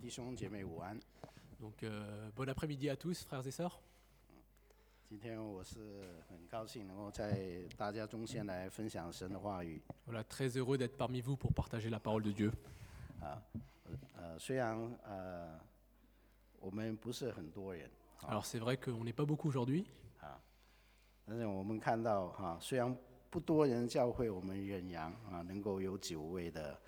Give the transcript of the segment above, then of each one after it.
弟兄姐妹午安。 Donc, bon après-midi à tous, frères et sœurs. 今天我是很高兴能够在大家中间来分享神的话语。 Voilà, très heureux d'être parmi vous pour partager la parole de Dieu. 虽然我们不是很多人， Alors c'est vrai qu'on n'est pas beaucoup aujourd'hui, 但是我们看到虽然不多人教会，我们远洋能够有9位的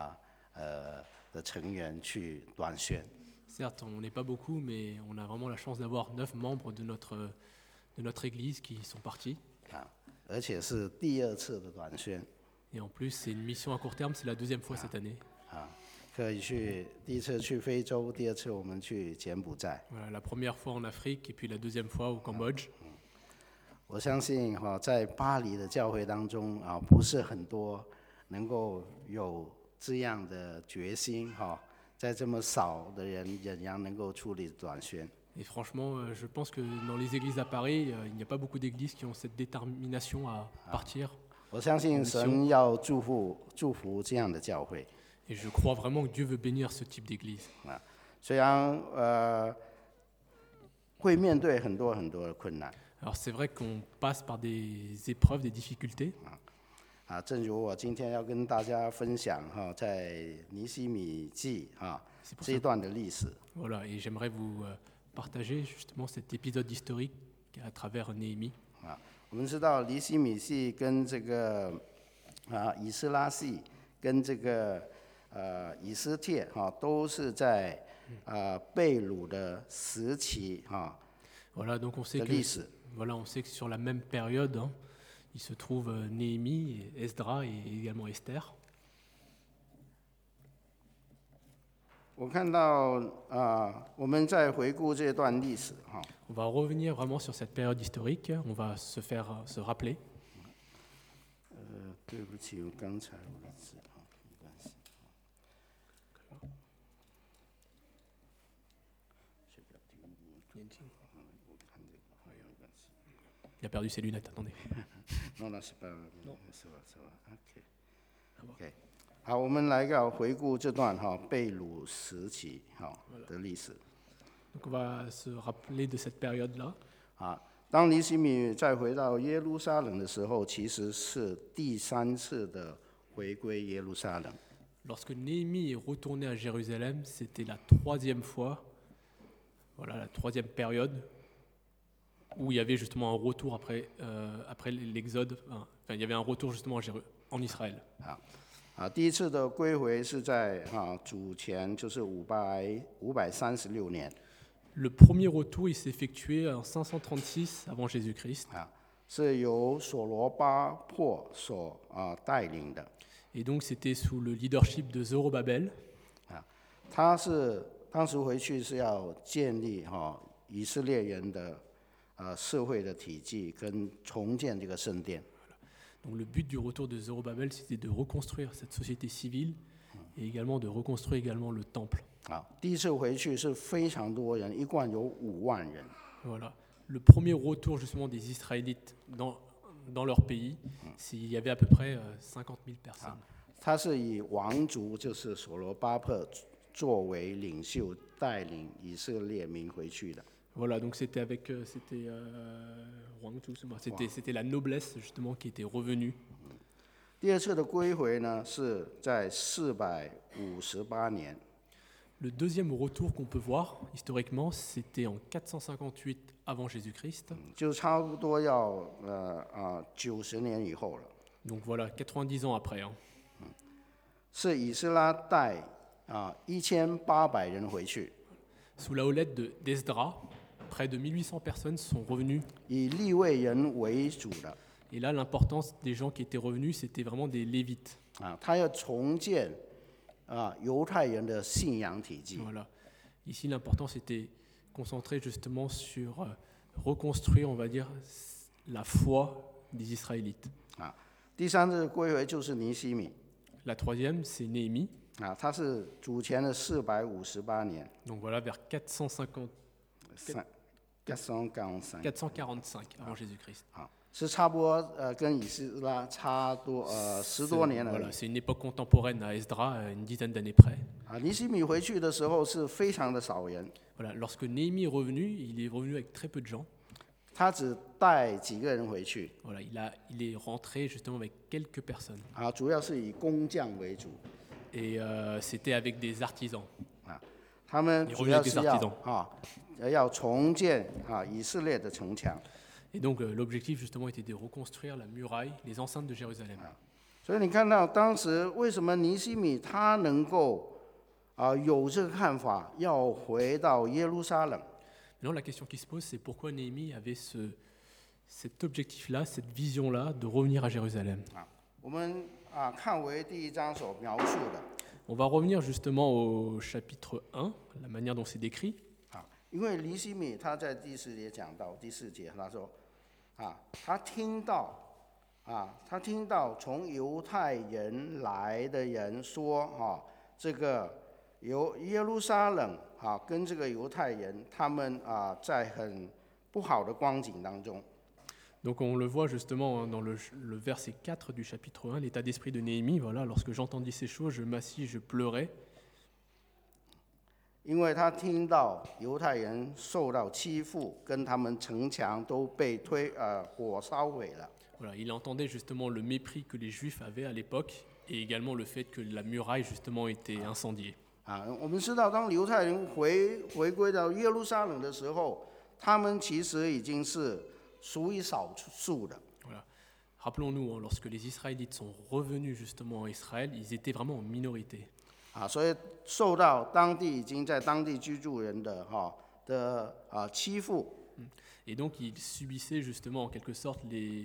成员去短宣。 certes on n'est pas beaucoup, mais on a vraiment la chance d'avoir 9 membres de notre église qui sont partis. 而且是第2次的短宣。 Et en plus c'est une mission à court terme, c'est la 2e fois cette année. 可以去第1次去非洲，第2次我们去柬埔寨。 Voilà, la première fois en Afrique et puis la 2e fois au Cambodge. 我相信在巴黎的教会当中不是很多能够有这样的决心在这么少的人仍然能够处理短宣。 Et franchement, je pense que dans les églises à Paris, il n'y a pas beaucoup d'églises qui ont cette détermination à partir. 我相信神要祝福这样的教会。 Et je crois vraiment que Dieu veut bénir ce type d'église. 虽然会面对很多的困难。 Alors c'est vrai qu'on passe par des épreuves, des difficultés. 正如我今天要跟大家分享在尼希米记这一段的历史。 Voilà, et j'aimerais vous partager justement cet épisode historique à travers Néhémie. 我们知道尼希米记跟这个以斯拉记跟这个以斯帖都是在被掳的时期 Voilà, donc on sait 的历史。 on sait que sur la même période, il se trouve Néhémie, Esdra et également Esther. 我看到我们在回顾这段历史 On va revenir vraiment sur cette période historique, on va se rappeler. 对不起，我刚才我的字没关系。 Il a perdu ses lunettes, attendez. Non, c'est pas. Ça va. OK。好，我们来回顾这段被掳时期的历史。 Donc on va se rappeler de cette période-là. 当尼希米再回到耶路撒冷的时候，其实是第3次的回归耶路撒冷。 Lorsque Néhémie est retourné à Jérusalem, c'était la 3e fois, voilà, la 3e période où il y avait justement un retour après l'exode. Enfin, il y avait un retour justement en Israël. 第1次的归回是在主前就是536年。 Le premier retour, il s'est effectué en 536 avant Jésus-Christ. 是由所罗巴伯所带领的。 Et donc c'était sous le leadership de Zorobabel. 他是当时回去是要建立以色列人的社会的体系，跟重建这个圣殿。 Donc le but du retour de Zorobabel, c'était de reconstruire cette société civile et également de reconstruire également le temple. 第1次回去是非常多人，一共有5万人。 Voilà. Le premier retour justement des Israélites dans leur pays, il y avait à peu près 50 000 personnes. 他是以王族就是所罗巴伯作为领袖，带领以色列民回去的。 Voilà, donc c'était la noblesse justement qui était revenue. 第2次的归回呢，是在458年。 Le deuxième retour qu'on peut voir historiquement, c'était en 458 avant Jésus-Christ. 就差不多要90年以后了。 Donc voilà, 90 ans après. 是以斯拉带1800人回去。 Sous la houlette d'Esdra, près de 1800 personnes sont revenues. 以利未人为主的。 Et là, l'importance des gens qui étaient revenus, c'était vraiment des Lévites. 他要重建犹太人的信仰体系。 Voilà. Ici, l'important, c'était concentré justement sur reconstruire, on va dire, la foi des Israélites. 第3次归回就是尼希米。 La troisième, c'est Néhémie. 他是主前的458年。 Donc voilà, vers 445 avant Jésus-Christ. 是差不多跟以斯拉差多10多年而 Voilà, 已。 c'est une époque contemporaine à Esdra, une dizaine d'années près. 尼希米回去的时候是非常的少人， Voilà, lorsque Néhémie est revenu, il est revenu avec très peu de gens. 他只带几个人回去 Voilà, il est rentré justement avec quelques personnes. 主要是以工匠为主 Et c'était avec des artisans. 他们 Il 主 revient 要 avec des 是要 artisans. 要重建以色列的城墙。 Et donc l'objectif justement était de reconstruire la muraille, les enceintes de Jérusalem. 所以你看到当时为什么尼希米他能够有这个看法，要回到耶路撒冷？ Maintenant, la question qui se pose, c'est pourquoi Néhémie avait cet objectif-là, cette vision-là de revenir à Jérusalem. 我们看为第1章所描述的， On va revenir justement au chapitre 1, la manière dont c'est décrit. 因为尼希米他在第4节讲到第4节，他说他听到从犹太人来的人说这个耶路撒冷跟这个犹太人他们在很不好的光景当中。 Donc on le voit justement dans le verset 4 du chapitre 1, l'état d'esprit de Néhémie. Voilà, lorsque j'entendis ces choses, je m'assis, je pleurais. 因为他听到犹太人受到欺负，跟他们城墙都被火烧毁了。 Voilà, il entendait justement le mépris que les Juifs avaient à l'époque et également le fait que la muraille justement était incendiée. 我们知道，当犹太人回归到耶路撒冷的时候，他们其实已经是属于少数的。 Voilà. Rappelons-nous, lorsque les Israélites sont revenus justement en Israël, ils étaient vraiment en minorité. 所以受到当地已经在当地居住人的欺负。 Et donc ils subissaient justement en quelque sorte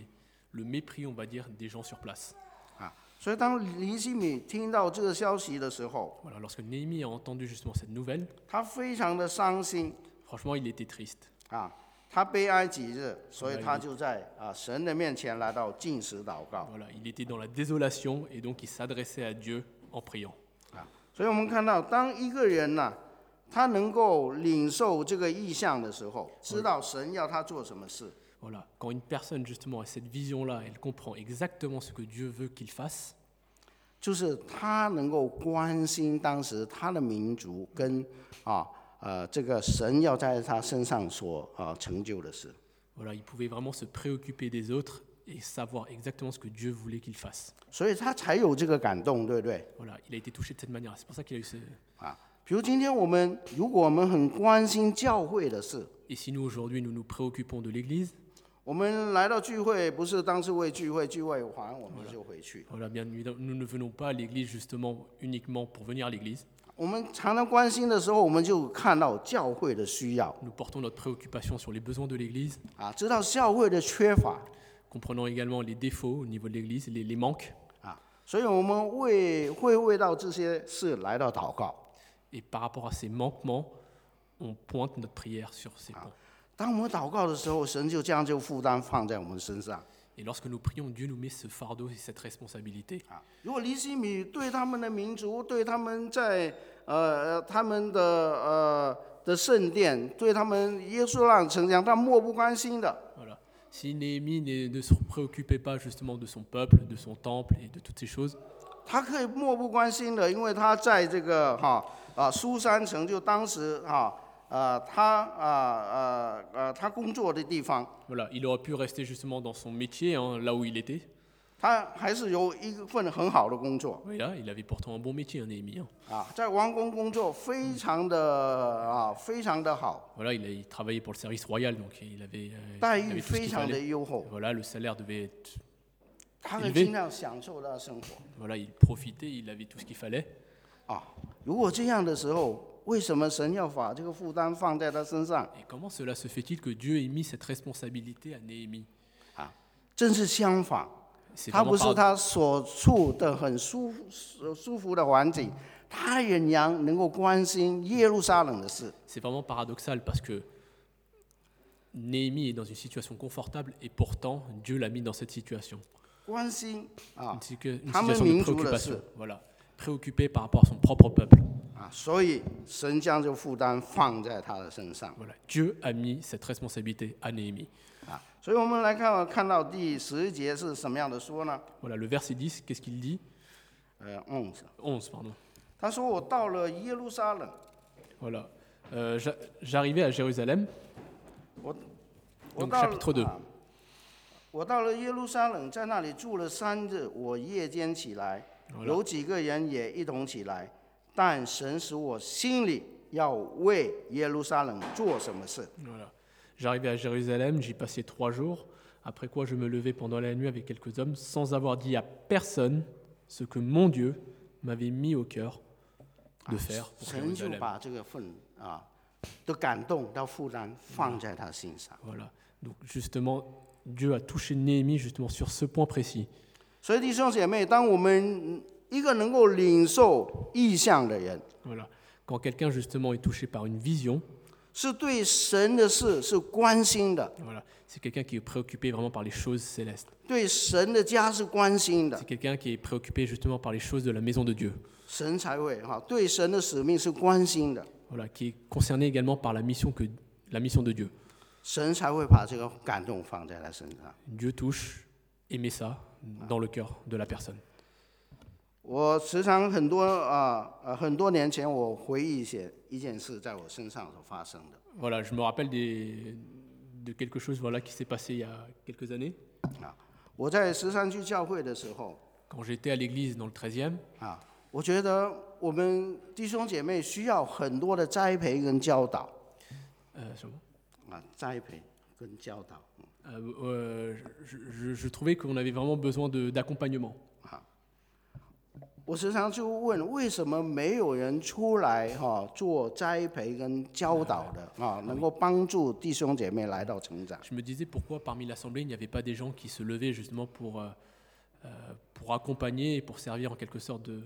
le mépris, on va dire, des gens sur place. 所以当尼希米听到这个消息的时候， Voilà, lorsque Néhémie a entendu justement cette nouvelle, 他非常的伤心 franchement, il était triste. 他悲哀几日，所以他就在神的面前来到禁食祷告。 Voilà, il était dans la désolation et donc il s'adressait à Dieu en priant. 所以我们看到，当一个人他能够领受这个意象的时候，知道神要他做什么事。 Voilà, quand une personne justement a cette vision-là, elle comprend exactement ce que Dieu veut qu'il fasse. 就是他能够关心当时他的民族跟这个神要在他身上所成就的事。 Voilà, il pouvait vraiment se préoccuper des autres et savoir exactement ce que Dieu voulait qu'il fasse. 所以他才有这个感动，对不对？ Voilà, il a été touché de cette manière. C'est pour ça qu'il a eu ce... 比如今天如果我们很关心教会的事， Et si nous aujourd'hui nous nous préoccupons de l'Église, 我们来到聚会不是当是为聚会完我们就回去。 voilà, bien évidemment, nous ne venons pas à l'Église justement uniquement pour venir à l'Église. 我们常常关心的时候，我们就看到教会的需要 Nous portons notre préoccupation sur les besoins de l'Église, 知道教会的缺乏 comprenant également les défauts au niveau de l'Église, les manques. 所以我们会为到这些事来到祷告。 Et par rapport à ces manquements, on pointe notre prière sur ces points. 当我们祷告的时候，神就将这个负担放在我们身上。 Et lorsque nous prions, Dieu nous met ce fardeau et cette responsabilité. 如果尼希米对他们的民族，对他们在他们的圣殿，对他们耶稣让城墙，他漠不关心的。 Voilà. Si Néhémie ne se préoccupait pas justement de son peuple, de son temple et de toutes ces choses, 他可以漠不关心的，因为他在这个苏珊城，就当时他工作的地方， voilà, il aurait pu rester justement dans son métier, hein, là où il était. 他还是有一份很好的工作 Voilà, il avait pourtant un bon métier, hein, Néhémie. Hein. 在王宫工作非常的好， Voilà, il travaillait pour le service royal, donc il avait 待 il 遇 avait tout ce 非 qu'il 常的 fallait. 优厚， Voilà, le salaire devait être... 他可以尽量享受到生活。 Voilà, il profitait, il avait tout ce qu'il fallait. 如果这样的时候，为什么神要把这个负担放在他身上？ Et comment cela se fait-il que Dieu ait mis cette responsabilité à Néhémie? 正是相反， C'est 他不 vraiment 是他所处的很舒服的环境，他仍然能够关心耶路撒冷的事。 C'est vraiment paradoxal parce que Néhémie est dans une situation confortable et pourtant Dieu l'a mis dans cette situation. 关心 Une situation 他们 de 民族的 préoccupation. 事 Voilà. Préoccupé par rapport à son propre peuple. 所以神将这个负担放在他的身上。 Voilà. Dieu a mis cette responsabilité à Néhémie. 所以我们来看到第11节是什么样的说呢？ Voilà, le verset 10, qu'est-ce qu'il dit 11， 11, pardon. 他说我到了耶路撒冷， Voilà. J'arrivais à Jérusalem, 我 donc 到 chapitre 2. 我到了耶路撒冷，在那里住了3日。我夜间起来， Voilà. 有几个人也一同起来，但神使我心里要为耶路撒冷做什么事。 Voilà. J'arrivais à Jérusalem, j'y passais 3 jours, après quoi je me levais pendant la nuit avec quelques hommes, sans avoir dit à personne ce que mon Dieu m'avait mis au cœur de faire pour 神就 Jérusalem. 把这个的感动到负担放在他心上。 Voilà. Donc justement, Dieu a touché Néhémie justement sur ce point précis. 所以弟兄姐妹，当我们一个能够领受意象的人， Voilà. Quand quelqu'un justement est touché par une vision, 是对神的事是关心的， voilà, c'est quelqu'un qui est préoccupé vraiment par les choses célestes. 对神的家是关心的， C'est quelqu'un qui est préoccupé justement par les choses de la maison de Dieu. 神才会对神的使命是关心的， Voilà, qui est concerné également par la mission de Dieu. 神才会把这个感动放在他身上。 Dieu touche et met ça dans le cœur de la personne. 我时常很多年前，我回忆一件事在我身上所发生的。 Voilà, je me rappelle de quelque chose voilà, qui s'est passé il y a quelques années. 我在13区教会的时候， Quand j'étais à l'église dans le 13e, 我觉得我们弟兄姐妹需要很多的栽培跟教导。栽培跟教导。 je trouvais qu'on avait vraiment besoin d'accompagnement. 我时常就问，为什么没有人出来做栽培跟教导的能够帮助弟兄姐妹来到成长？ Je me disais pourquoi parmi l'assemblée il n'y avait pas des gens qui se levaient justement pour accompagner et pour servir en quelque sorte de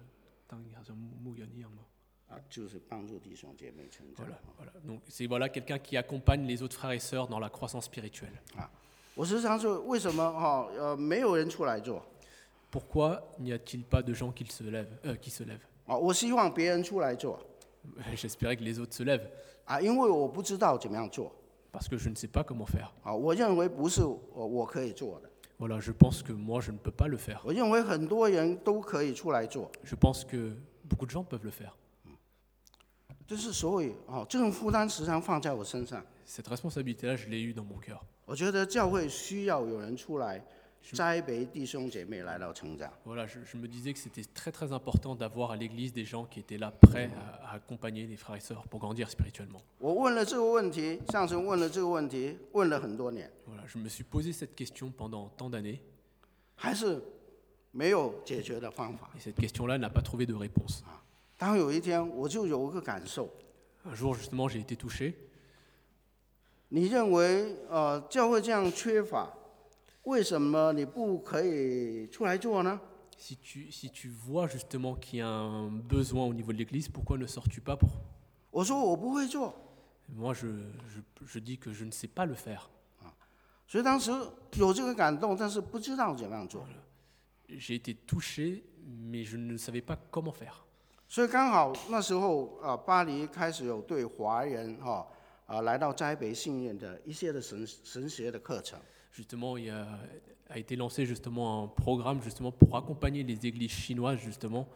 就是帮助弟兄姐妹成长。 Voilà. Donc c'est quelqu'un qui accompagne les autres frères et sœurs dans la croissance spirituelle. 我时常说，为什么没有人出来做？ Pourquoi n'y a-t-il pas de gens qui se lèvent 我希望别人出来做 J'espérais que les autres se lèvent 因为我不知道怎么样做 parce que je ne sais pas comment faire. 我认为不是我可以做的， Voilà, je pense que moi je ne peux pas le faire. 我认为很多人都可以出来做， Je pense que beaucoup de gens peuvent le faire. 就是所以这种负担时常放在我身上。 Cette responsabilité-là, je l'ai eue dans mon cœur. 我觉得教会需要有人出来栽培弟兄姐妹来到成长。 Voilà, je me disais que c'était très très important d'avoir à l'église des gens qui étaient là prêts à accompagner les frères et sœurs pour grandir spirituellement. 我问了这个问题，上神问了这个问题，问了很多年， Voilà, je me suis posé cette question pendant tant d'années 还是没有解决的方法。 et cette question-là n'a pas trouvé de réponse. 当有一天我就有一个感受， Un jour justement, j'ai été touché. 你认为教会这样缺乏，为什么你不可以出来做呢？ Si tu vois justement qu'il y a un besoin au niveau de l'église, pourquoi ne sors-tu pas pour... 我说我不会做， Moi, je dis que je ne sais pas le faire. 所以当时有这个感动，但是不知道怎么样做。 J'ai été touché, mais je ne savais pas comment faire. 所以刚好那时候巴黎开始有对华人来到栽培信任的一些的神学的课程。 Justement, il a été lancé justement un programme justement pour accompagner les églises chinoises justement,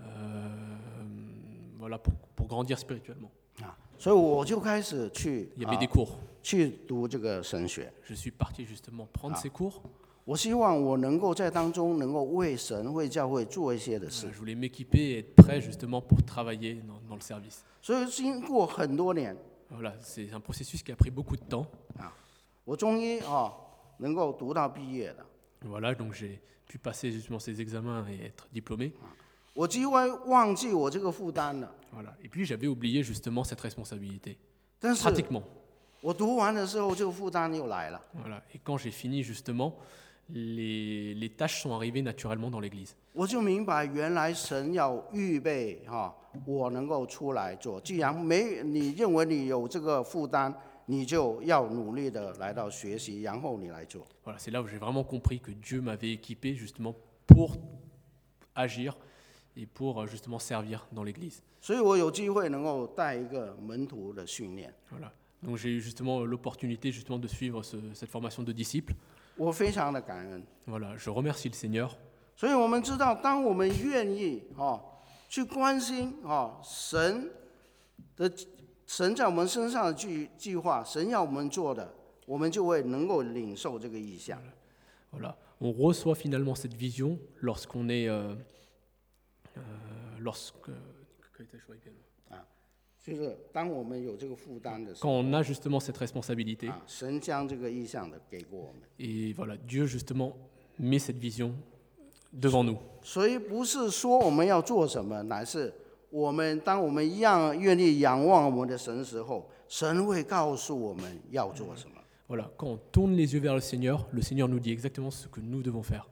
voilà, pour grandir spirituellement. 所以我就开始去 Il y avait des cours. 去读这个神学。 Je suis parti justement prendre ces cours. 我希望我能够在当中能够为神为教会做一些的事。 Je voulais m'équiper et être prêt justement pour travailler dans le service. 所以经过很多年， Voilà, c'est un processus qui a pris beaucoup de temps. 我终于能够读到毕业了。 Voilà, donc j'ai pu passer justement ces examens et être diplômé. 我几乎忘记我这个负担了， Voilà. Et puis j'avais oublié justement cette responsabilité. 但是 Pratiquement. 我读完的时候，这个负担又来了。 Voilà. Et quand j'ai fini justement, les tâches sont arrivées naturellement dans l'église. 我就明白，原来神要预备我能够出来做。既然你认为你有这个负担，你就要努力的来到学习，然后你来做。 Voilà, c'est là où j'ai vraiment compris que Dieu m'avait équipé justement pour agir et pour justement servir dans l'église. 所以我有机会能够带一个门徒的训练。 Voilà. Donc j'ai eu justement l'opportunité justement de suivre cette formation de disciples. 我非常的感恩。 Voilà, je remercie le Seigneur. 所以我们知道，当我们愿意去关心神在我们身上的计划，神要我们做的，我们就会能够领受这个意象。 Voilà, on reçoit finalement cette vision lorsqu'on est, quand 就是当我们有这个负担的时候， on a justement cette responsabilité. 神将这个意象的给过我们。 Et voilà, Dieu justement met cette vision devant nous. 所以不是说我们要做什么，乃是当我们一样愿意仰望我们的神的时候，神会告诉我们要做什么。 Voilà, quand on tourne les yeux vers le Seigneur nous dit exactement ce que nous devons faire.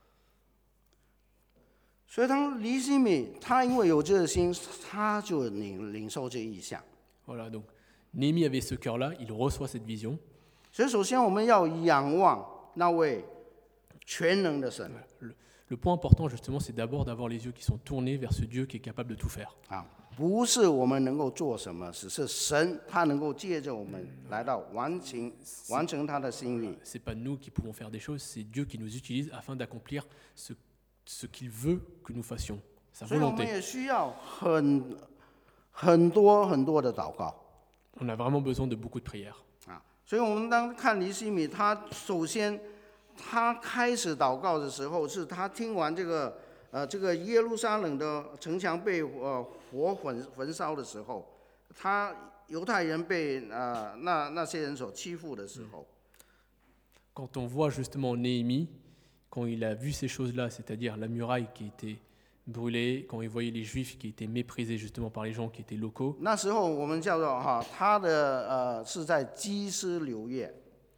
所以当尼希米他因为有这个心，他就领受这意象。 Voilà, donc Néhémie avait ce cœur-là, il reçoit cette vision. 所以首先我们要仰望那位全能的神 Le point important justement, c'est d'abord d'avoir les yeux qui sont tournés vers ce Dieu qui est capable de tout faire. 不是我们能够做什么，只是神他能够借着我们来到完成他的心意。 C'est pas nous qui pouvons faire des choses, c'est Dieu qui nous utilise afin d'accomplir ce qu'il veut que nous fassions, sa 所以我们 volonté. 也需要很多的祷告 On a vraiment besoin de beaucoup de prières. 所以我们当看尼希米，他首先他开始祷告的时候，是他听完这个耶路撒冷的城墙被火焚烧的时候，他犹太人被那些人所欺负的时候。 Quand on voit justement Néhémie, quand il a vu ces choses-là, c'est-à-dire la muraille qui était brûlée, quand il voyait les Juifs qui étaient méprisés justement par les gens qui étaient locaux, 那时候我们叫做他的是在基斯流月。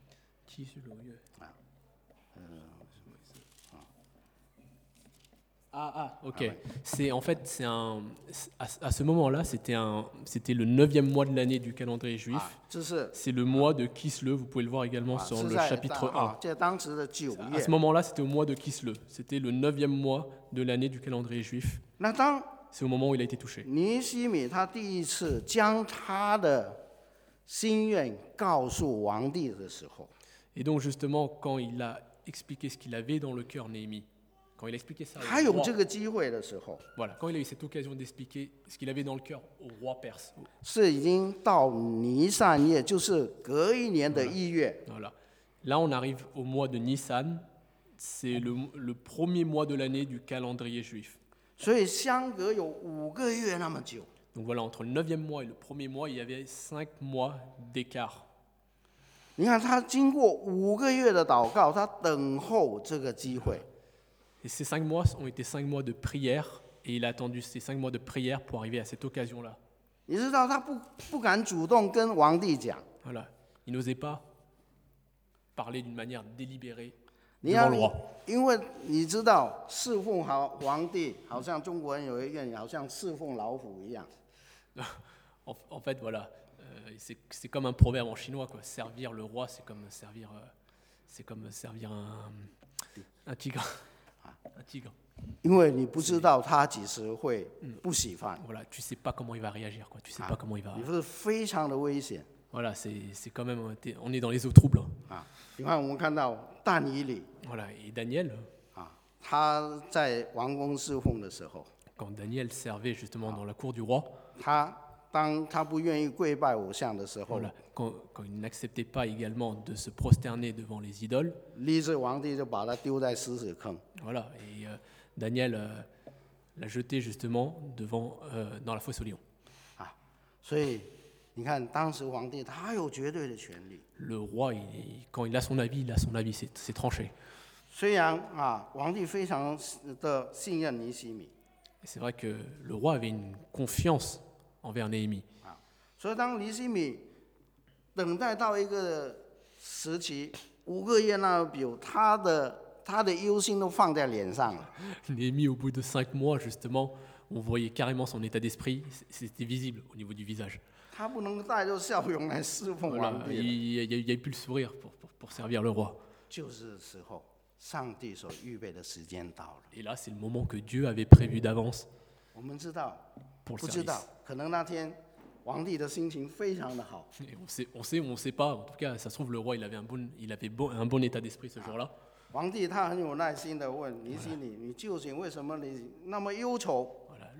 ok. C'est en fait, à ce moment-là, c'était le 9e mois de l'année du calendrier juif. 这是 C'est le mois de Kisle, vous pouvez le voir également sur 是 le 在 chapitre 1. 这当时的9 À 月 ce。moment-là, c'était au mois de Kisle. C'était le 9e mois de l'année du calendrier juif. 那当 C'est au moment où il a été touché. 尼希米他第一次将他的心愿告诉王帝的时候， Et donc justement, quand il a expliqué ce qu'il avait dans le cœur, Néhémie, quand il a expliqué ça 他 au 有 roi, 这个机会的时候， voilà, quand il a eu cette occasion d'expliquer ce qu'il avait dans le cœur au roi perse, 是已经到尼散月，就是隔一年的1月。 voilà. Là, on arrive au mois de Nissan, c'est le premier mois de l'année du calendrier juif. 所以相隔有5个月那么久。 Donc voilà, entre le 9e mois et le premier mois, il y avait 5 mois d'écart. 你看他经过5个月的祷告，他等候这个机会。 Et ces 5 mois ont été 5 mois de prière, et il a attendu ces 5 mois de prière pour arriver à cette occasion-là. 你知道他不敢主动跟王帝讲， Voilà, il n'osait pas parler d'une manière délibérée 你 devant 要 le roi. 因为你知道侍奉皇帝，好像中国人有一个好像侍奉老虎一样。 En fait, voilà, c'est comme un proverbe en chinois, quoi. Servir le roi, c'est comme servir un tigre. Un tigre. 因为你不知道他几时会不喜欢， Voilà, tu sais pas comment il va réagir, quoi. Tu sais pas comment il va. 你是非常的危险 Voilà, c'est quand même, on est dans les eaux troubles. 啊！你看，我们看到但以理 Voilà, et Daniel, 啊，他在王宫侍奉的时候， quand Daniel servait justement dans la cour du roi, 当他不愿意跪拜偶像的时候， voilà, quand il n'acceptait pas également de se prosterner devant les idoles, 立志皇帝就把他丢在狮子坑。 voilà, et Daniel l'a jeté justement dans la fosse aux lions. 所以你看，当时皇帝他有绝对的权利。 Le roi, quand il a son avis, c'est tranché. 虽然皇帝非常的信任尼希米， Et c'est vrai que le roi avait une confiance envers Néhémie. 所以当尼希米等待到一个时期5个月那么久，他的忧心都放在脸上了。 Néhémie, au bout de 5 mois, justement, on voyait carrément son état d'esprit, c'était visible au niveau du visage. 他不能带着笑容来侍奉 Voilà, 皇帝了。 il n'y a plus le sourire pour servir le roi. 就是时候，上帝所预备的时间到了。 Et là, c'est le moment que Dieu avait prévu d'avance 我们知道， pour le 不知道 service.， 可能那天皇帝的心情非常的好。 Et on sait ou on sait pas. En tout cas, ça se trouve, le roi, il avait un bon état d'esprit ce jour-là. 皇帝他很有耐心的问尼西米，你究竟为什么你那么忧愁？ Voilà,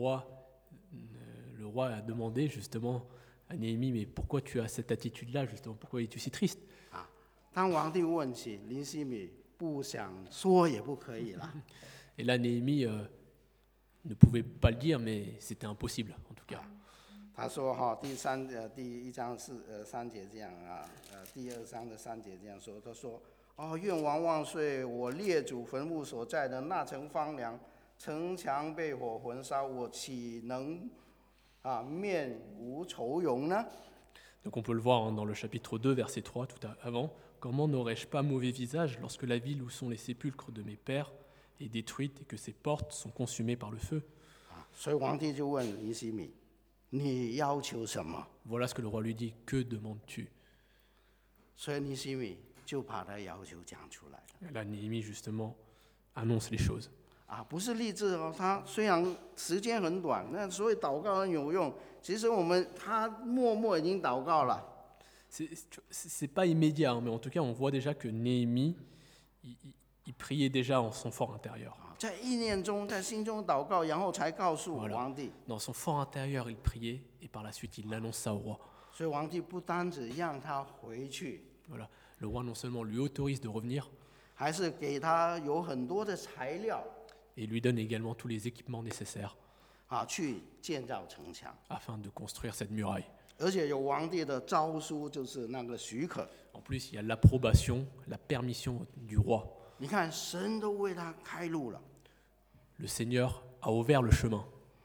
le roi a demandé justement à Néhémie, mais pourquoi tu as cette attitude-là, justement, pourquoi es-tu si triste? 当皇帝问起，尼西米不想说也不可以了。 Et là, Néhémie ne pouvait pas le dire, mais c'était impossible, en tout cas. 他说第一章3节这样啊，第2章的3节这样说，他说愿王万岁！我列祖坟墓所在的那城荒凉，城墙被火焚烧，我岂能面无愁容呢？ Donc on peut le voir dans le chapitre 2, verset 3, tout avant. Comment n'aurais-je pas mauvais visage lorsque la ville où sont les sépulcres de mes pères est détruite et que ses portes sont consumées par le feu? 所以皇帝就问尼西米，你要求什么？ Voilà ce que le roi lui dit. Que demandes-tu? 所以尼西米就把他要求讲出来了。 Et là, Néhémie, justement, annonce les choses. 不是励志哦，他虽然时间很短，那所以祷告很有用。其实他默默已经祷告了。 C'est pas immédiat, hein, mais en tout cas, on voit déjà que Néhémie, il priait déjà en son fort intérieur. 在意念中，在心中祷告，然后才告诉皇帝。 Dans son fort intérieur, il priait et par la suite, il annonce ça au roi. 所以皇帝不单只让他回去， Voilà. Le roi non seulement lui autorise de revenir, 还是给他有很多的材料 et lui donne également tous les équipements nécessaires 去建造城墙， afin de construire cette muraille. 而且有皇帝的诏书，就是那个许可。 En plus, il y a l'approbation, la permission du roi. 你看，神都为他开路了， Le Seigneur a ouvert le chemin.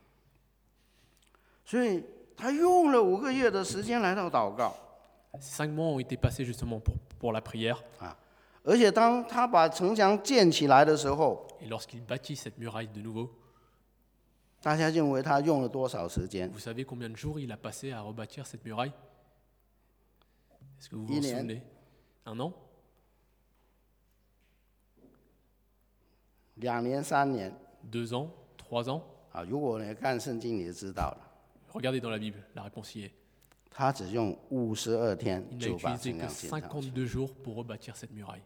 所以他用了5个月的时间来到祷告。 5 mois ont été passés justement pour la prière. 而且当他把城墙建起来的时候， Et lorsqu'il bâtit cette muraille de nouveau, 大家认为他用了多少时间？ vous savez combien de jours il a passé à rebâtir cette muraille? Est-ce que vous vous en 1 年 souvenez? 1 an? 2年、3年 2 ans? 3 ans? 如果你看圣经，你就知道了。 Regardez dans la Bible, la réponse y est. 他只用52天 Il n'a 就把 utilisé 城 que 墙建上去。 52 jours pour rebâtir cette muraille.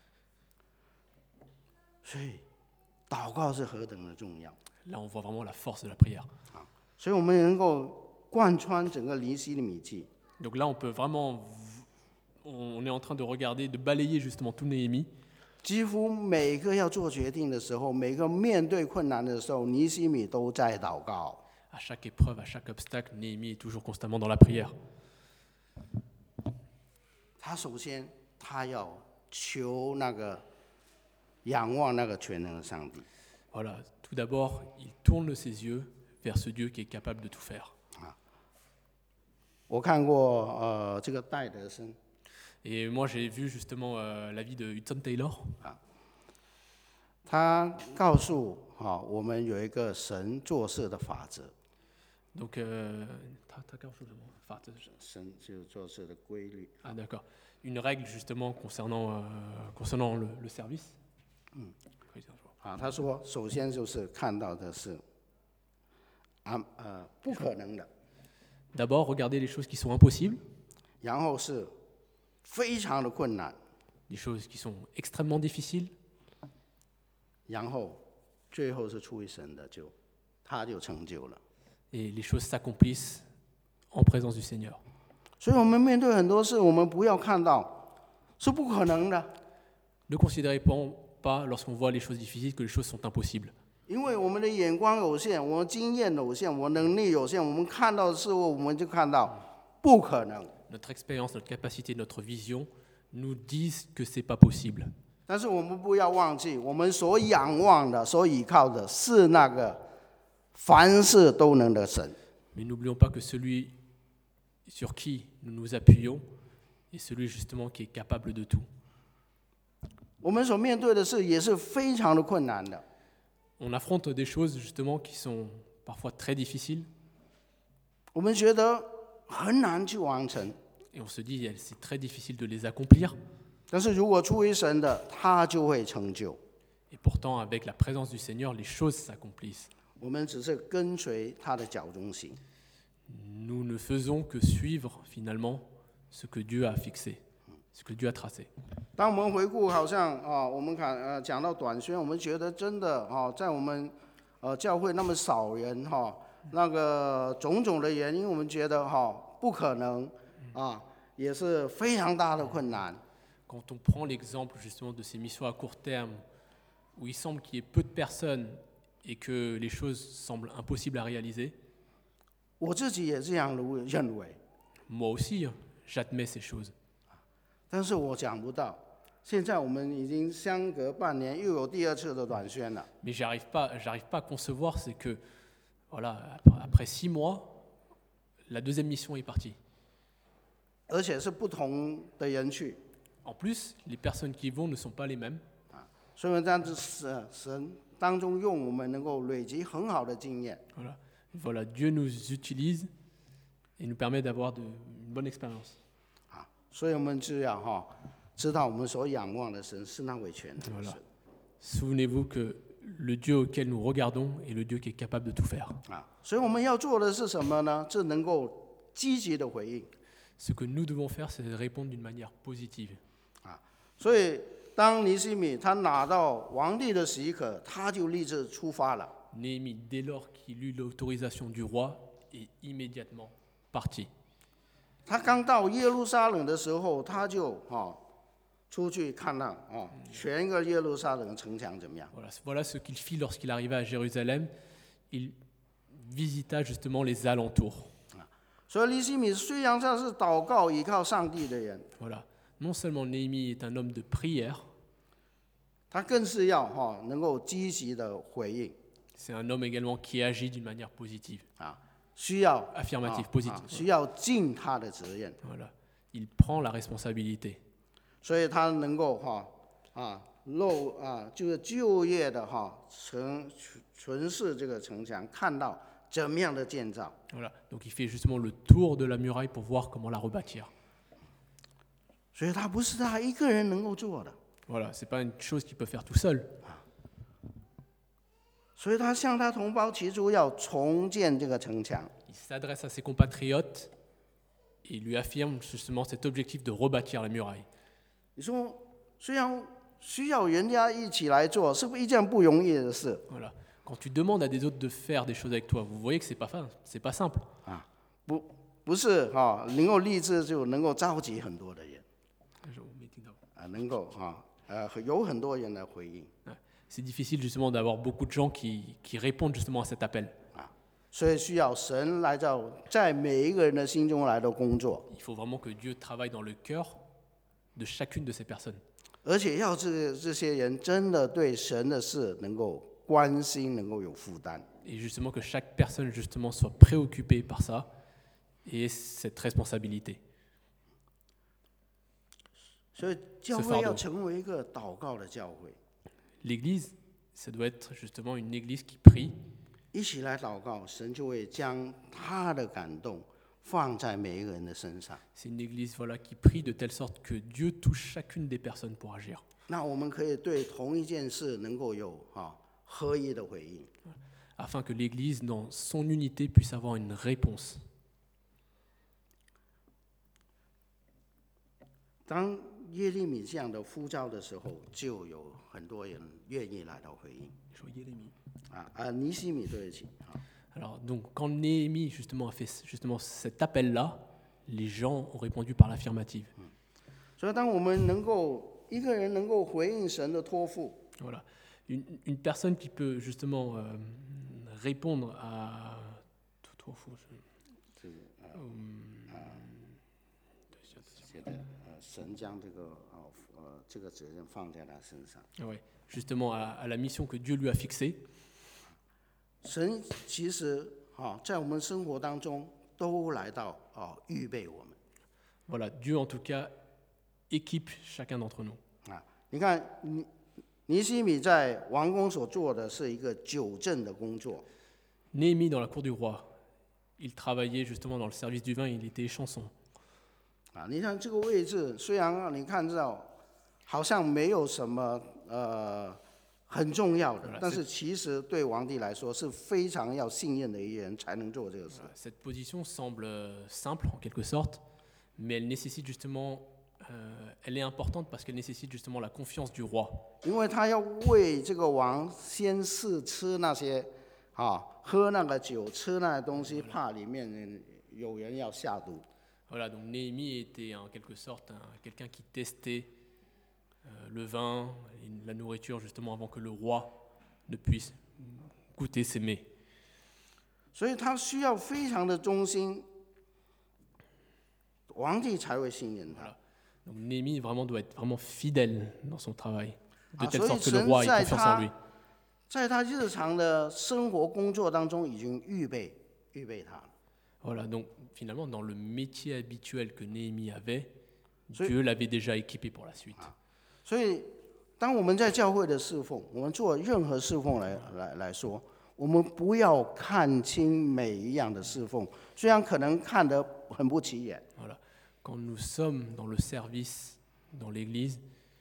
所以，祷告是何等的重要。 Là, on voit vraiment la force de la prière. 所以我们能够贯穿整个尼希米记。 Donc là, on peut vraiment, on est en train de regarder, de balayer justement tout Néhémie. 几乎每个要做决定的时候，每个面对困难的时候，尼希米都在祷告。 À chaque épreuve, à chaque obstacle, Néhémie est toujours constamment dans la prière. 他首先他要求那个仰望那个全能的上帝。 Voilà, tout d'abord, il tourne ses yeux vers ce Dieu qui est capable de tout faire. 我看过这个戴德生， Et moi, j'ai vu justement la vie de Hudson Taylor. 他告诉我们有一个神做事的法则， Donc, t'as quelque chose de moi? Enfin, 神就做事的规律。 ah, d'accord. Une règle justement concernant le service. 他说，首先就是看到的是不可能的， D'abord, regardez les choses qui sont impossibles, 然后是非常的困难， les choses qui sont extrêmement difficiles, 然后最后是出于神的他就成就了。 et les choses s'accomplissent en présence du Seigneur. 所以我们面对很多事，我们不要看到是不可能的， Ne considérez pas, lorsqu'on voit les choses difficiles, que les choses sont impossibles. 因为我们的眼光有限，我们经验有限，我们能力有限，我们看到的事物，我们就看到不可能。 Notre expérience, notre capacité, notre vision nous disent que c'est pas possible. 但是我们不要忘记，我们所仰望的、所倚靠的是那个凡事都能的神。 Mais n'oublions pas que celui sur qui nous nous appuyons est celui justement qui est capable de tout. 我们所面对的事也是非常的困难的。 On affronte des choses justement qui sont parfois très difficiles 我们觉得很难去完成， et on se dit c'est très difficile de les accomplir. 但是如果出于神的，他就会成就。 Et pourtant, avec la présence du Seigneur, les choses s'accomplissent. 我们只是跟随他的脚中行。 nous ne faisons que suivre finalement ce que Dieu a fixé, ce que Dieu a tracé. 当我们回顾，好像我们讲到短宣，我们觉得真的在我们教会那么少人那个种种的原因，我们觉得不可能也是非常大的困难。 Quand on prend l'exemple justement de ces missions à court terme, où il semble qu'il y ait peu de personnes et que les choses semblent impossibles à réaliser, 我自己也这样认为， moi aussi, j'admets ces choses. 但是我想不到，现在我们已经相隔半年，又有第二次的短宣了。 Mais j'arrive pas à concevoir, c'est que, voilà, après 6 mois, la deuxième mission est partie. 而且是不同的人去， En plus, les personnes qui y vont ne sont pas les mêmes. 所以这样子神当中用我们能够累积很好的经验。 Voilà, Dieu nous utilise et nous permet d'avoir une bonne expérience. 所以我们只要知道我们所仰望的神是那位全能的神。 Souvenez-vous que le Dieu auquel nous regardons est le Dieu qui est capable de tout faire. 所以我们要做的是什么呢？是能够积极的回应。 Ce que nous devons faire, c'est de répondre d'une manière positive. 所以当尼希米他拿到皇帝的许可，他就立志出发了。 Néhémie, dès lors qu'il eut l'autorisation du roi, est immédiatement parti. 他刚到耶路撒冷的时候，他就出去看看全个耶路撒冷城墙怎么样。 Voilà ce qu'il fit lorsqu'il arriva à Jérusalem. Il visita justement les alentours. 所以尼希米虽然他是祷告依靠上帝的人， Voilà. Non seulement Néhémie est un homme de prière, 他更是要能够积极的回应 c'est un homme également qui agit d'une manière positive, 需要 affirmative, positive. 需要尽他的责任， Voilà. Il prend la responsabilité. 所以他能够就是就业的巡视这个城墙，看到怎么样的建造。 Voilà. Donc il fait justement le tour de la muraille pour voir comment la rebâtir. 所以他不是他一个人能够做的， Voilà, c'est pas une chose qu'il peut faire tout seul. 所以他向他同胞提出要重建这个城墙。 Il s'adresse à ses compatriotes et lui affirme justement cet objectif de rebâtir la muraille. 你说，虽然需要人家一起来做，是不是一件不容易的事？ Voilà. Quand tu demandes à des autres de faire des choses avec toi, vous voyez que c'est pas simple. 不是能够立志就能够召集很多的人，能够有很多人来回应。 C'est difficile justement d'avoir beaucoup de gens qui répondent justement à cet appel. 所以需要神来在每一个人的心中来到工作， Il faut vraiment que Dieu travaille dans le cœur de chacune de ces personnes. 而且要这些人真的对神的事能够关心，能够有负担。 Et justement que chaque personne justement soit préoccupée par ça et ait cette responsabilité. 所以教会要成为一个祷告的教会， L'église, ça doit être justement une église qui prie. 一起来祷告，神就会将他的感动放在每一个人的身上。 C'est une église voilà, qui prie de telle sorte que Dieu touche chacune des personnes pour agir. 那我们可以对同一件事能够有合一的回应。 Afin que l'église, dans son unité, puisse avoir une réponse. 当耶利米这样的呼召的时候，就有很多人愿意来到回应。尼希米，对不起。 Alors, donc, quand Néhémie justement a fait justement cet appel-là, les gens ont répondu par l'affirmative. 所以，当我们能够一个人能够回应神的托付， Voilà, une personne qui peut justement répondre à tout 神将这个责任放在他身上。 ouais, justement à la mission que Dieu lui a fixée. 神其实在我们生活当中都来到预备我们。 Voilà, Dieu en tout cas équipe chacun d'entre nous. 你看尼希米在王宫所做的是一个纠正的工作。 Néhémie dans la cour du roi, il travaillait justement dans le service du vin, il était échanson. 你看这个位置，虽然你看到好像没有什么很重要的 Voilà,， 但是其实对皇帝来说是非常要信任的一个人才能做这个事。 Voilà, cette position semble simple en quelque sorte, mais elle nécessite justement, elle est importante parce qu'elle nécessite justement la confiance du roi. 因为他要为这个王先是吃那些喝那个酒，吃那个东西，怕里面有人要下毒。 Voilà, donc Néhémie était en quelque sorte quelqu'un qui testait le vin, et la nourriture justement avant que le roi ne puisse goûter ses mets. 所以他需要非常的忠心，皇帝才会信任他。 Voilà. Donc Néhémie vraiment doit être vraiment fidèle dans son travail, de Ah, telle 所以 sorte que le 神 roi ait 在 confiance en lui. 在他日常的生活工作当中已经预备他。 Voilà, donc finalement dans le métier habituel que Néhémie avait, Dieu l'avait déjà équipé pour la suite. 所以，当我们在教会的侍奉，我们做任何侍奉来说，我们不要看清每一样的侍奉，虽然可能看得很不起眼， Voilà. Quand nous sommes dans le service, dans l'Église,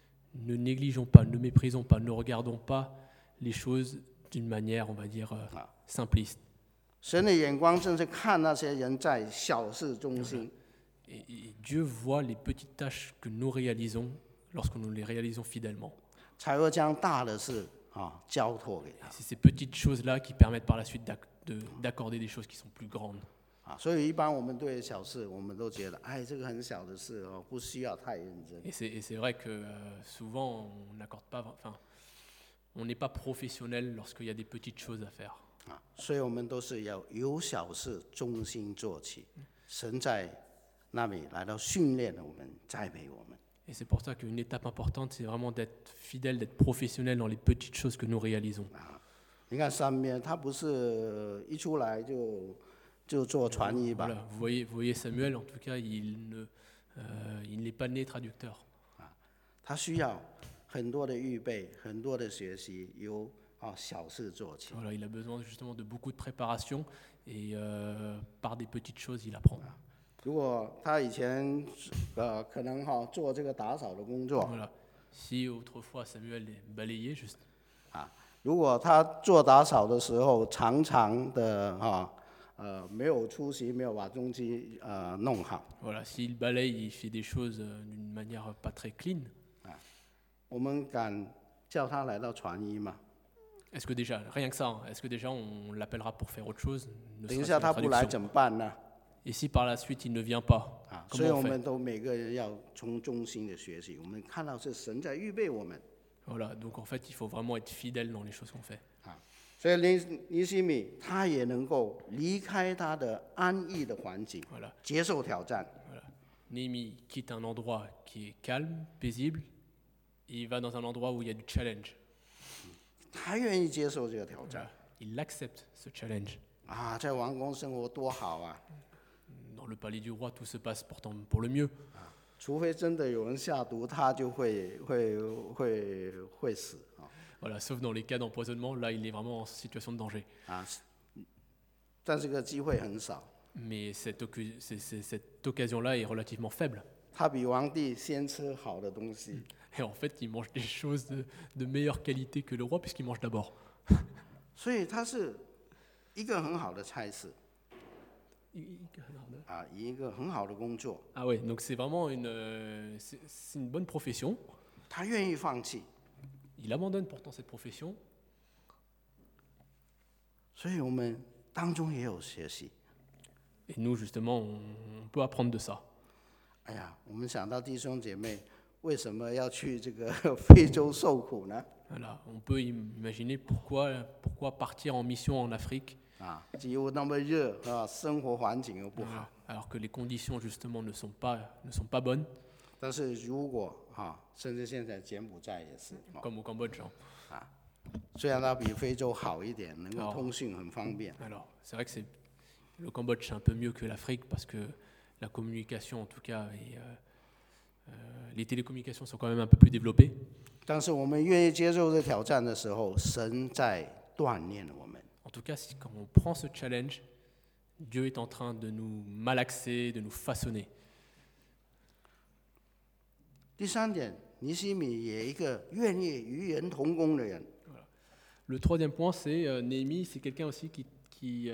ne négligeons pas, ne méprisons pas, ne regardons pas les choses d'une manière, on va dire, simpliste. 神的眼光正是看那些人在小事中心。 Et Dieu voit les petites tâches que nous réalisons lorsque nous les réalisons fidèlement. 才会将大的事交托给 Et 他 c'est ces petites choses-là qui permettent par la suite d'accorder des choses qui sont plus grandes. 所以一般我们对小事，我们都觉得，哎，这个很小的事不需要太认真。 Et c'est vrai que souvent on n'accorde pas, enfin, on n'est pas professionnel lorsqu'il y a des petites choses à faire. 所以我们都是要由小事忠心做起。神在那里来到训练我们，栽培我们。 Et c'est pour ça qu'une étape importante, c'est vraiment d'être fidèle, d'être professionnel dans les petites choses que nous réalisons. 你看上面，他不是一出来就做传译吧？ Voilà, vous voyez Samuel, en tout cas, il n'est pas né traducteur. 他需要很多的预备，很多的学习，由小事做起。 Voilà, il a besoin justement de beaucoup de préparation et par des petites choses, il apprend. 如果他以前可能做这个打扫的工作， Voilà. Si autrefois Samuel balayait juste, 如果他做打扫的时候常常的没有出席，没有把东西弄好， voilà, s'il balaye, il fait des choses d'une manière pas très clean. 我们敢叫他来到传译吗？ Est-ce que déjà, rien que ça, hein, est-ce que déjà on l'appellera pour faire autre chose, ne 等一 serait-ce 下 que 他 la 不来 traduction? 怎么办呢？ Et si par la suite il ne vient pas, 所以 comment 我 on fait? 们都每个人要从中心的学习，我们看到是神在预备我们。 Voilà, donc en fait, il faut vraiment être fidèle dans les choses qu'on fait. 所以尼西米他也能够离开他的安逸的环境， Voilà. 接受挑战。 Voilà. Néhémie quitte un endroit qui est calme, paisible, et il va dans un endroit où il y a du challenge. 他愿意接受这个挑战 Voilà. Il accepte ce challenge. 在王宫生活多好啊！ Dans le palais du roi, tout se passe pourtant pour le mieux. 除非真的有人下毒，他就会死 Voilà, sauf dans les cas d'empoisonnement, là il est vraiment en situation de danger. 但这个机会很少。 Mais cette occasion-là est relativement faible. 他比皇帝先吃好的东西， Et en fait, il mange des choses de meilleure qualité que le roi, puisqu'il mange d'abord. 所以他是一个很好的差事一个很好的工作， Ah ouais, donc c'est vraiment c'est une bonne profession. 他愿意放弃， Il abandonne pourtant cette profession. 所以我们当中也有学习。 Et nous, justement, on peut apprendre de ça. 哎呀，我们想到弟兄姐妹为什么要去这个非洲受苦呢？ Voilà, on peut imaginer pourquoi partir en mission en Afrique 几乎那么热生活环境又不好。 alors que les conditions justement ne sont pas bonnes, 但是如果甚至现在柬埔寨也是， comme au Cambodge. 虽然它比非洲好一点，能够通讯很方便， Alors, c'est vrai que le Cambodge c'est un peu mieux que l'Afrique parce que la communication, en tout cas, les télécommunications sont quand même un peu plus développées. 但是我们愿意接受这挑战的时候，神在锻炼我们。 En tout cas, quand on prend ce challenge, Dieu est en train de nous malaxer, de nous façonner. 第三点，尼西米也一个愿意与人同工的人。 Voilà. Le troisième point, c'est Néhémie, c'est quelqu'un aussi qui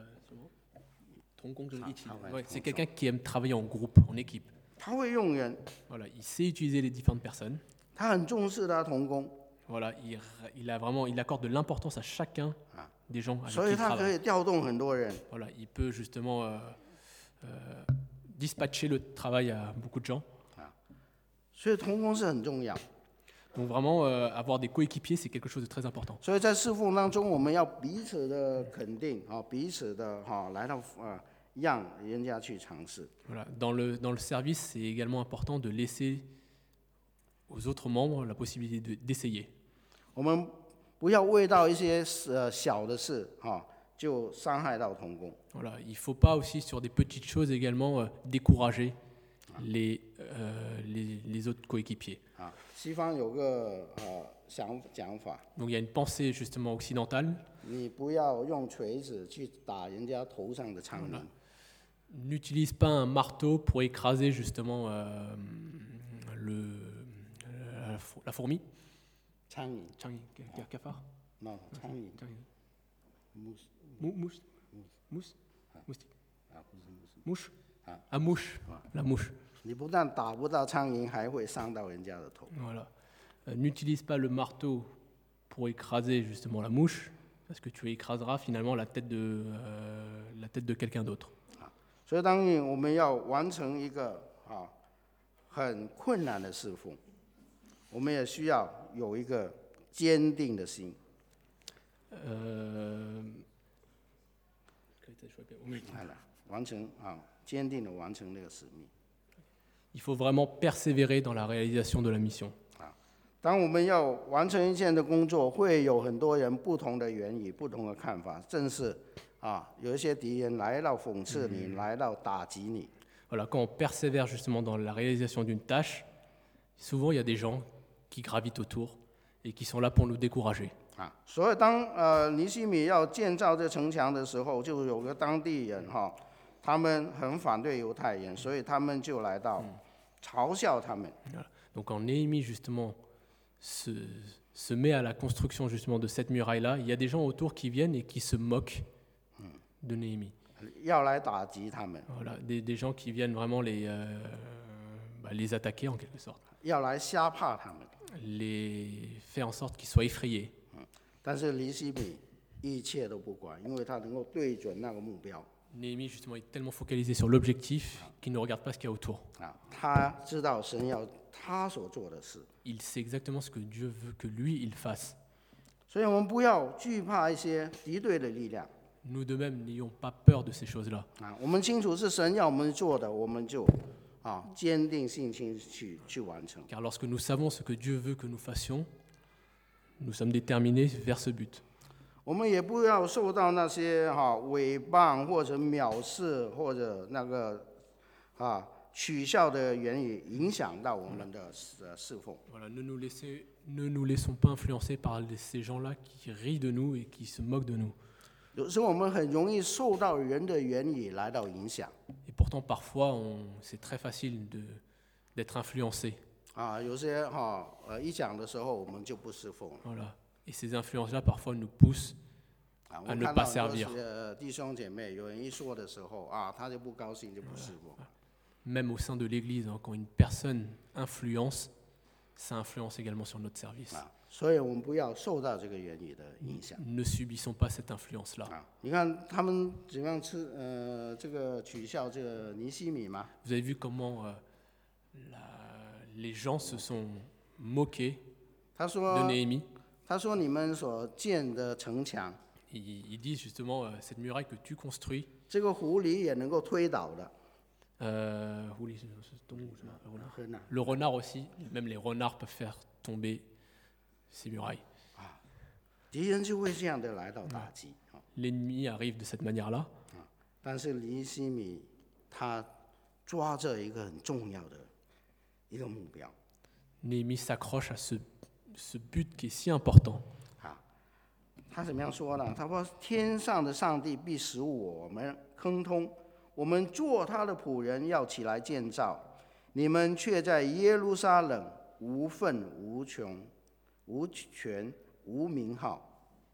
ouais, c'est quelqu'un qui aime travailler en groupe, en équipe. 他会用人， Voilà, il sait utiliser les différentes personnes. 他很重视他同工， Voilà, il accorde de l'importance à chacun des gens avec 所 qui 以 il 他可 travaille. 以调动很多人。 Voilà, il peut justement dispatcher le travail à beaucoup de gens. 所以同工是很重要。 Donc vraiment, avoir des coéquipiers, c'est quelque chose de très important. 所以在侍奉当中，我们要彼此的肯定彼此的来到让人家去尝试。 Voilà, dans le service, c'est également important de laisser aux autres membres la possibilité d'essayer. 我们不要为到一些小的事就伤害到同工。 Voilà, il ne faut pas aussi sur des petites choses également décourager les autres coéquipiers. 西方有个讲法， Donc il y a une pensée justement occidentale. 你不要用锤子去打人家头上的苍蝇。 N'utilise pas un marteau pour écraser justement la fourmi. 苍蝇 Cafard. ，no， 苍蝇 Mouche. Mousse. Moustique. 不是 Mouche. Ah, mouche. La mouche. 你不但打不到苍蝇，还会伤到人家的头。 Voilà. N'utilise pas le marteau pour écraser justement la mouche, parce que tu écraseras finalement la tête de quelqu'un d'autre. 所以，当我们要完成一个很困难的侍奉，我们也需要有一个坚定的心。完成坚定的完成那个使命。 Il faut vraiment persévérer dans la réalisation de la mission. 当我们要完成一件的工作，会有很多人不同的言语、不同的看法，正是有一些敌人来到讽刺你，来到打击你。 Voilà, quand on persévère justement dans la réalisation d'une tâche, souvent il y a des gens qui gravitent autour et qui sont là pour nous décourager. 所以当尼希米要建造这城墙的时候，就有个当地人他们很反对犹太人，所以他们就来到嘲笑他们。 Voilà. Donc quand Néhémie justement se met à la construction justement de cette muraille-là, il y a des gens autour qui viennent et qui se moquent de Néhémie. 要来打击他们， Voilà, des gens qui viennent vraiment les attaquer en quelque sorte, 要来吓怕他们。 les faire en sorte qu'ils soient effrayés. 但是尼希米一切都不管，因为他能够对准那个目标。 Néhémie justement est tellement focalisé sur l'objectif qu'il ne regarde pas ce qu'il y a autour. 他知道神要他所做的事， Il sait exactement ce que Dieu veut que lui, il fasse. 所以我们不要惧怕一些敌对的力量。 Nous de même, n'ayons pas peur de ces choses-là. 我们清楚是神要我们做的，我们就坚定信心去完成。 Car lorsque nous savons ce que Dieu veut que nous fassions, nous sommes déterminés vers ce but. 我们也不要受到那些诽谤或者藐视或者那个取笑的言语影响到我们的侍奉。 Voilà, ne nous laissons pas influencer par ces gens-là qui rient de nous et qui se moquent de nous. 有时候我们很容易受到人的言语来到影响。 Et pourtant, parfois, c'est très facile d'être influencé. 有些一讲的时候我们就不侍奉了。 Voilà. Et ces influences-là, parfois, nous poussent 我 à 们 ne 看 pas 到很 servir. 多弟兄姐妹，有人一说的时候他就不高兴，就不侍奉。 Même au sein de l'Église, quand une personne influence, ça influence également sur notre service. 所以我们不要受到这个言语的影响。 Ne subissons pas cette influence-là. 你看他们怎么样这个取笑这个尼希米吗？ Vous avez vu comment les gens se sont moqués 他 de 说 Néhémie. 他说你们所建的城墙， Ils disent justement cette muraille que tu construis. 这个狐狸也能够推倒的。 Le renard aussi, même les renards peuvent faire tomber ces murailles. 敌人就会这样的来到打击。 L'ennemi arrive de cette manière-là, 但是尼希米他抓着一个很重要的一个目标。 Néhémie s'accroche à ce but qui est si important. 他怎么样说呢？他说：“天上的上帝必使我们亨通，我们做他的仆人，要起来建造。你们却在耶路撒冷无份无穷、无权无名号。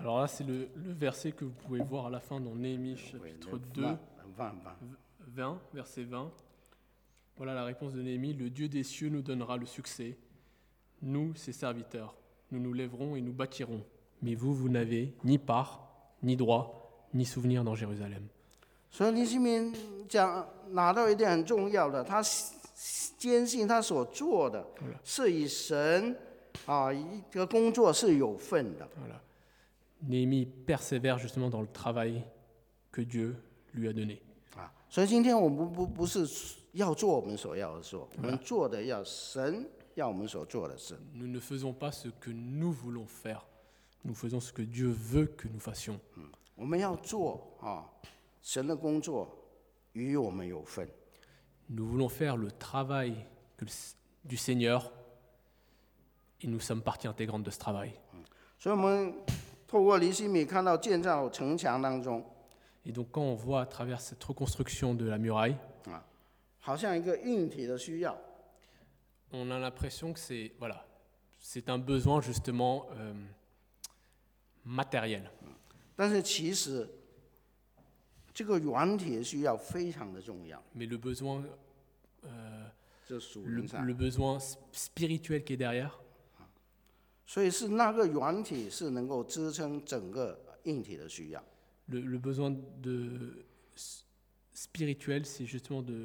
Alors là, c'est le verset que vous pouvez voir à la fin dans Néhémie chapitre 2, 20, verset 20. Voilà la réponse de Néhémie. Le Dieu des cieux nous donnera le succès. Nous, ses serviteurs, nous nous lèverons et nous bâtirons. Mais vous, vous n'avez ni part, ni droit, ni souvenir dans Jérusalem. 所以尼西米讲拿到一点很重要的，他坚信他所做的是以神一个工作是有份的。 Voilà. Néhémie persévère justement dans le travail que Dieu lui a donné. 所以今天我们不是要做我们所要的做，我们做的要神要我们所做的事。 Nous ne faisons pas ce que nous voulons faire. Nous faisons ce que Dieu veut que nous fassions. 我们要做神的工作与我们有份。 Nous voulons faire le travail du Seigneur et nous sommes partie intégrante de ce travail. 所以我们透过尼西米看到建造城墙当中， Et donc quand on voit à travers cette reconstruction de la muraille, 好像一个硬体的需要， on a l'impression que c'est un besoin justement matériel. 但是其实这个软体的需要非常的重要， Mais le besoin, 这属灵上 le besoin spirituel qui est derrière, 所以是那个软体是能够支撑整个硬体的需要。 le besoin spirituel, c'est justement de...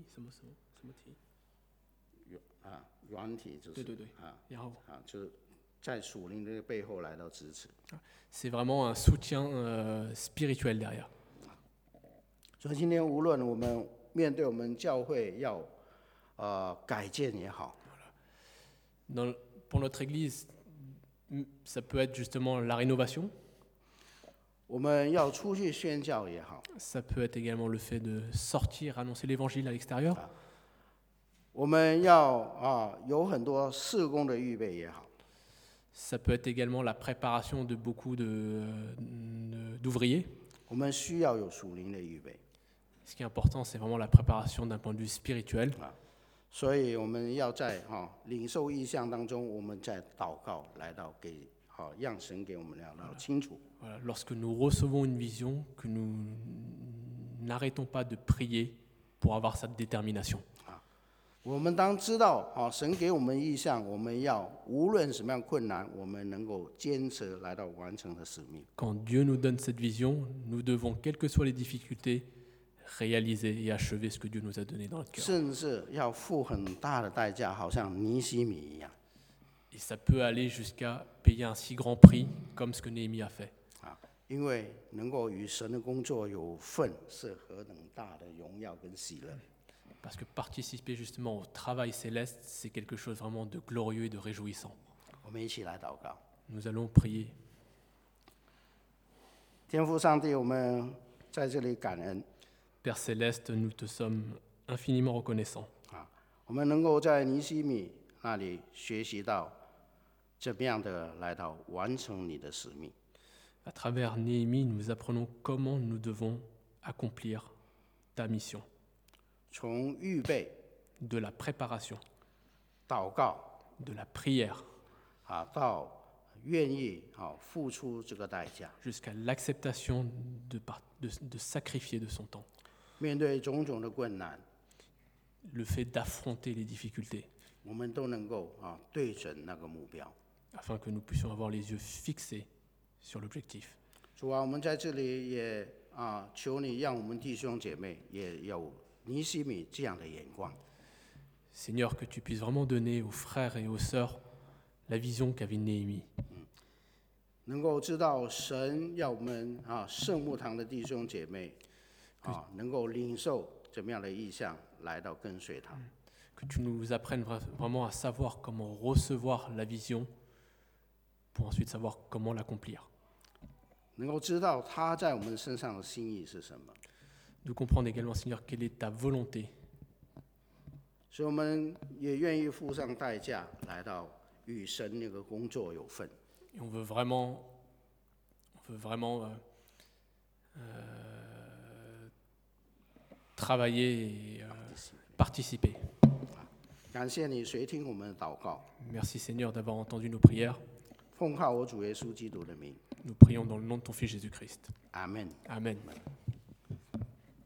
软体就是对对对，然后就是在属灵的背后来到支持。 c'est vraiment un soutien spirituel derrière. 所以今天无论我们面对我们教会要改建也好， Pour notre Église, ça peut être justement la rénovation. 我们要出去宣教也好， Ça peut être également le fait de sortir, annoncer l'évangile à l'extérieur. 我们要有很多事工的预备也好， Ça peut être également la préparation de beaucoup d'ouvriers. 我们需要有属灵的预备。 Ce qui est important, c'est vraiment la préparation d'un point de vue spirituel. 所以我们要在领受意象当中，我们在祷告来到给让神给我们聊到清楚。 Voilà, lorsque nous recevons une vision, que nous n'arrêtons pas de prier pour avoir cette détermination. 我们当知道神给我们意象，我们要无论什么样困难，我们能够坚持来到完成的使命。 Quand Dieu nous donne cette vision, nous devons, quelles que soient les difficultés, réaliser et achever ce que Dieu nous a donné dans notre cœur. 甚至要付很大的代价，好像尼西米一样。 Et ça peut aller jusqu'à payer un si grand prix comme ce que Néhémie a fait. 因为能够与神的工作有份，是何等大的荣耀跟喜乐。 Parce que participer justement au travail céleste, c'est quelque chose vraiment de glorieux et de réjouissant. 我们一起来祷告。 Nous allons prier. 天父上帝，我们在这里感恩， Père céleste, nous te sommes infiniment reconnaissants. 我们能够在尼西米那里学习到怎么样的来到完成你的使命。 À travers Néhémie, nous apprenons comment nous devons accomplir ta mission. 从预备、 De la préparation, 祷告 de la prière, 到愿意付出这个代价， jusqu'à l'acceptation de sacrifier de son temps. 面对种种的困难， Le fait d'affronter les difficultés, 我们都能够对准那个目标。 afin que nous puissions avoir les yeux fixés sur l'objectif. 主啊，我们在这里也求你让我们弟兄姐妹也有尼西米这样的眼光， Seigneur, que tu puisses vraiment donner aux frères et aux sœurs la vision qu'avait Néhémie. 能够知道神要我们圣牧堂的弟兄姐妹能够领受怎么样的意向来到跟随他。 Que tu nous apprennes vraiment à savoir comment recevoir la vision pour ensuite savoir comment l'accomplir. 能够知道他在我们身上的心意是什么。 De comprendre également, Seigneur, quelle est ta volonté. 所以我们也愿意付上代价来到与神那个工作有份。 Et on veut vraiment travailler et participer. 感谢你垂听我们的祷告， Merci Seigneur d'avoir entendu nos prières. 奉靠我主耶稣基督的名， Nous prions dans le nom de ton Fils Jésus-Christ. 阿门。 Amen.